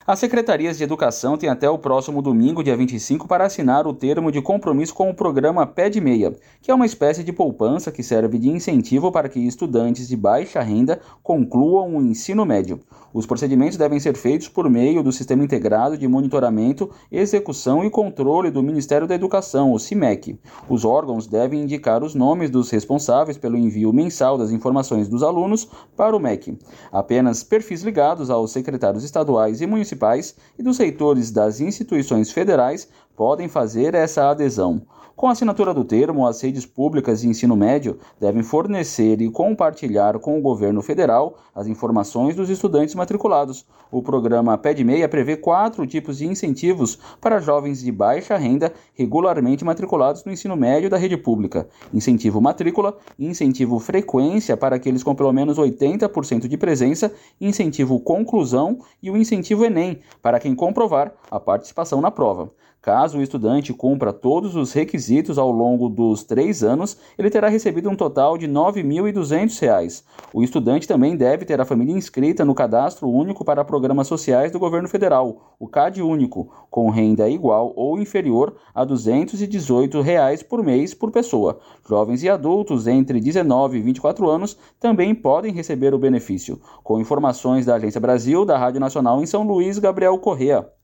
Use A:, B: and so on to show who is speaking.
A: As secretarias de educação têm até o próximo domingo, dia 25, para assinar o termo de compromisso com o programa Pé de Meia, que é uma espécie de poupança que serve de incentivo para que estudantes de baixa renda concluam o ensino médio. Os procedimentos devem ser feitos por meio do Sistema Integrado de Monitoramento, Execução e Controle do Ministério da Educação, o CIMEC. Os órgãos devem indicar os nomes dos responsáveis pelo envio mensal das informações dos alunos para o MEC. Apenas perfis ligados aos secretários estaduais e municipais e dos reitores das instituições federais podem fazer essa adesão. Com a assinatura do termo, as redes públicas de ensino médio devem fornecer e compartilhar com o governo federal as informações dos estudantes matriculados. O programa Pé de Meia prevê 4 tipos de incentivos para jovens de baixa renda regularmente matriculados no ensino médio da rede pública. Incentivo matrícula, incentivo frequência para aqueles com pelo menos 80% de presença, incentivo conclusão e o incentivo Enem, para quem comprovar a participação na prova. Caso o estudante cumpra todos os requisitos ao longo dos 3 anos, ele terá recebido um total de R$ 9.200. O estudante também deve ter a família inscrita no Cadastro Único para Programas Sociais do Governo Federal, o CAD Único, com renda igual ou inferior a R$ 218 por mês por pessoa. Jovens e adultos entre 19 e 24 anos também podem receber o benefício. Com informações da Agência Brasil, da Rádio Nacional em São Luís, Gabriel Correa.